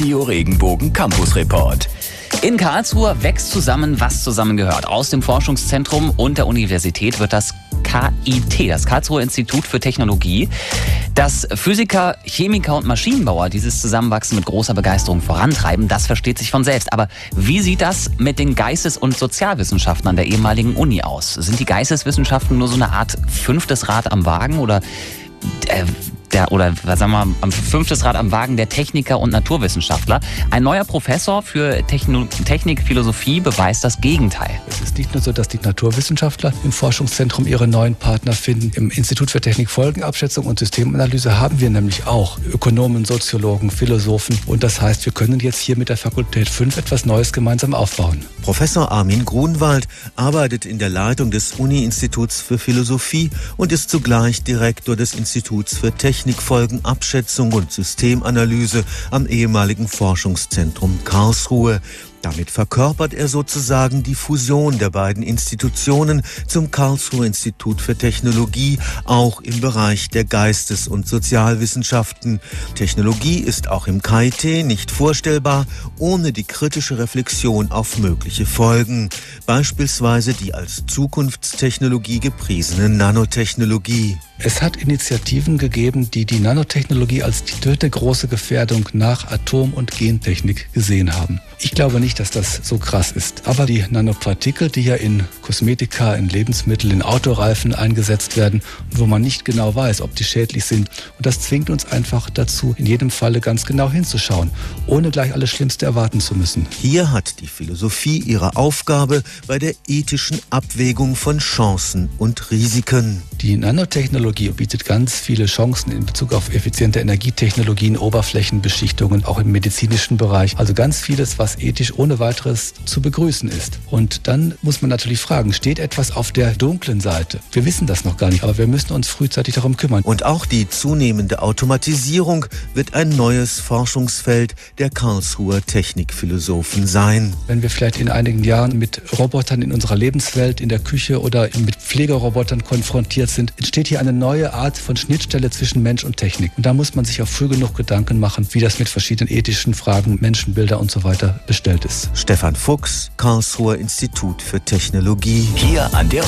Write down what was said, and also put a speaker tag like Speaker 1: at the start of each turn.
Speaker 1: Radio Regenbogen Campus Report.
Speaker 2: In Karlsruhe wächst zusammen, was zusammengehört. Aus dem Forschungszentrum und der Universität wird das KIT, das Karlsruher Institut für Technologie. Dass Physiker, Chemiker und Maschinenbauer dieses Zusammenwachsen mit großer Begeisterung vorantreiben, das versteht sich von selbst. Aber wie sieht das mit den Geistes- und Sozialwissenschaften an der ehemaligen Uni aus? Sind die Geisteswissenschaften nur so eine Art fünftes Rad am Wagen oder fünftes Rad am Wagen der Techniker und Naturwissenschaftler? Ein neuer Professor für Technikphilosophie beweist das Gegenteil.
Speaker 3: Es ist nicht nur so, dass die Naturwissenschaftler im Forschungszentrum ihre neuen Partner finden. Im Institut für Technikfolgenabschätzung und Systemanalyse haben wir nämlich auch Ökonomen, Soziologen, Philosophen. Und das heißt, wir können jetzt hier mit der Fakultät 5 etwas Neues gemeinsam aufbauen.
Speaker 4: Professor Armin Grunwald arbeitet in der Leitung des Uni-Instituts für Philosophie und ist zugleich Direktor des Instituts für Technikfolgenabschätzung und Systemanalyse am ehemaligen Forschungszentrum Karlsruhe. Damit verkörpert er sozusagen die Fusion der beiden Institutionen zum Karlsruher Institut für Technologie, auch im Bereich der Geistes- und Sozialwissenschaften. Technologie ist auch im KIT nicht vorstellbar, ohne die kritische Reflexion auf mögliche Folgen. Beispielsweise die als Zukunftstechnologie gepriesene Nanotechnologie.
Speaker 3: Es hat Initiativen gegeben, die die Nanotechnologie als die dritte große Gefährdung nach Atom- und Gentechnik gesehen haben. Ich glaube nicht, dass das so krass ist. Aber die Nanopartikel, die ja in Kosmetika, in Lebensmittel, in Autoreifen eingesetzt werden, wo man nicht genau weiß, ob die schädlich sind. Und das zwingt uns einfach dazu, in jedem Falle ganz genau hinzuschauen, ohne gleich alles Schlimmste erwarten zu müssen.
Speaker 4: Hier hat die Philosophie ihre Aufgabe bei der ethischen Abwägung von Chancen und Risiken.
Speaker 3: Die Nanotechnologie bietet ganz viele Chancen in Bezug auf effiziente Energietechnologien, Oberflächenbeschichtungen, auch im medizinischen Bereich. Also ganz vieles, was ethisch ohne weiteres zu begrüßen ist. Und dann muss man natürlich fragen, steht etwas auf der dunklen Seite? Wir wissen das noch gar nicht, aber wir müssen uns frühzeitig darum kümmern.
Speaker 4: Und auch die zunehmende Automatisierung wird ein neues Forschungsfeld der Karlsruher Technikphilosophen sein.
Speaker 3: Wenn wir vielleicht in einigen Jahren mit Robotern in unserer Lebenswelt, in der Küche oder mit Pflegerobotern konfrontiert sind, entsteht hier eine neue Art von Schnittstelle zwischen Mensch und Technik. Und da muss man sich auch früh genug Gedanken machen, wie das mit verschiedenen ethischen Fragen, Menschenbilder und so weiter bestellt ist.
Speaker 4: Stefan Fuchs, Karlsruher Institut für Technologie.
Speaker 1: Hier an der